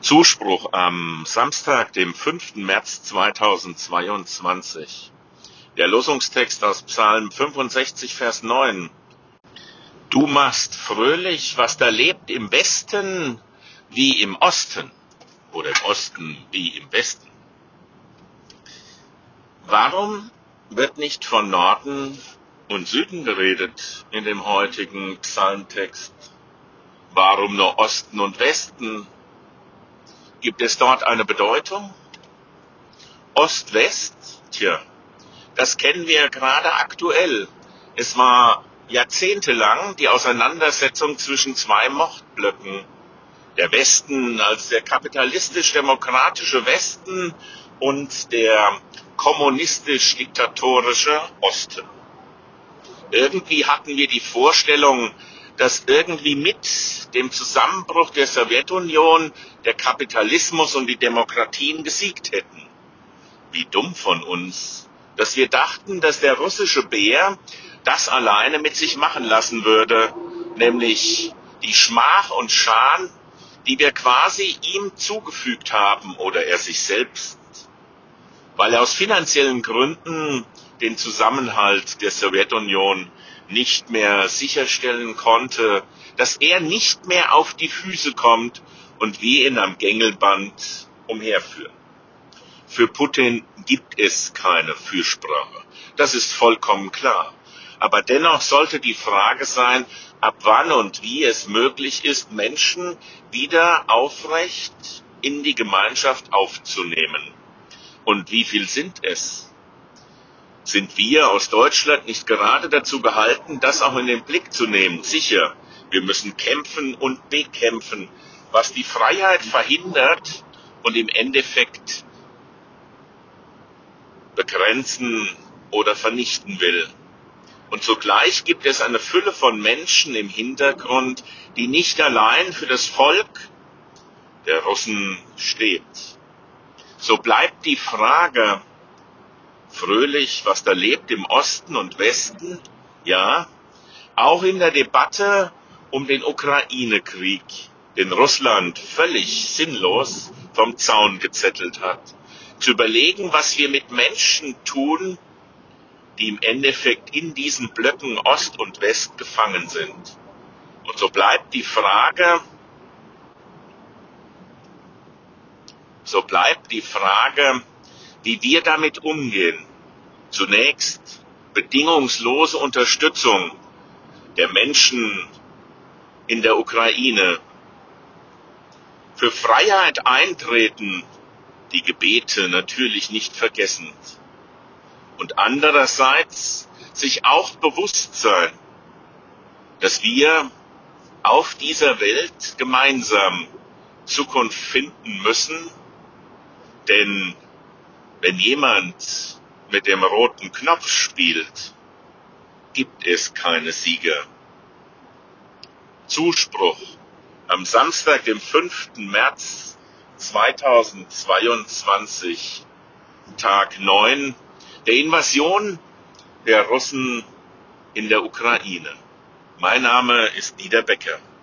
Zuspruch am Samstag, dem 5. März 2022. Der Losungstext aus Psalm 65, Vers 9. Du machst fröhlich, was da lebt, im Westen wie im Osten oder im Osten wie im Westen. Warum wird nicht von Norden und Süden geredet in dem heutigen Psalmtext? Warum nur Osten und Westen? Gibt es dort eine Bedeutung? Ost-West? Tja, das kennen wir gerade aktuell. Es war jahrzehntelang die Auseinandersetzung zwischen zwei Machtblöcken. Der Westen als der kapitalistisch-demokratische Westen und der kommunistisch-diktatorische Osten. Irgendwie hatten wir die Vorstellung, dass irgendwie mit dem Zusammenbruch der Sowjetunion der Kapitalismus und die Demokratien gesiegt hätten. Wie dumm von uns, dass wir dachten, dass der russische Bär das alleine mit sich machen lassen würde, nämlich die Schmach und Scham, die wir quasi ihm zugefügt haben oder er sich selbst, weil er aus finanziellen Gründen den Zusammenhalt der Sowjetunion nicht mehr sicherstellen konnte, dass er nicht mehr auf die Füße kommt und wir ihn am Gängelband umherführen. Für Putin gibt es keine Fürsprache. Das ist vollkommen klar. Aber dennoch sollte die Frage sein, ab wann und wie es möglich ist, Menschen wieder aufrecht in die Gemeinschaft aufzunehmen. Und wie viel sind es? Sind wir aus Deutschland nicht gerade dazu gehalten, das auch in den Blick zu nehmen? Sicher, wir müssen kämpfen und bekämpfen, was die Freiheit verhindert und im Endeffekt begrenzen oder vernichten will. Und zugleich gibt es eine Fülle von Menschen im Hintergrund, die nicht allein für das Volk der Russen steht. So bleibt die Frage fröhlich, was da lebt im Osten und Westen, ja, auch in der Debatte um den Ukraine-Krieg, den Russland völlig sinnlos vom Zaun gezettelt hat. Zu überlegen, was wir mit Menschen tun, die im Endeffekt in diesen Blöcken Ost und West gefangen sind. Und so bleibt die Frage, wie wir damit umgehen. Zunächst bedingungslose Unterstützung der Menschen in der Ukraine. Für Freiheit eintreten, die Gebete natürlich nicht vergessen. Und andererseits sich auch bewusst sein, dass wir auf dieser Welt gemeinsam Zukunft finden müssen, denn wenn jemand mit dem roten Knopf spielt, gibt es keine Sieger. Zuspruch am Samstag, dem 5. März 2022, Tag 9 der Invasion der Russen in der Ukraine. Mein Name ist Dieter Becker.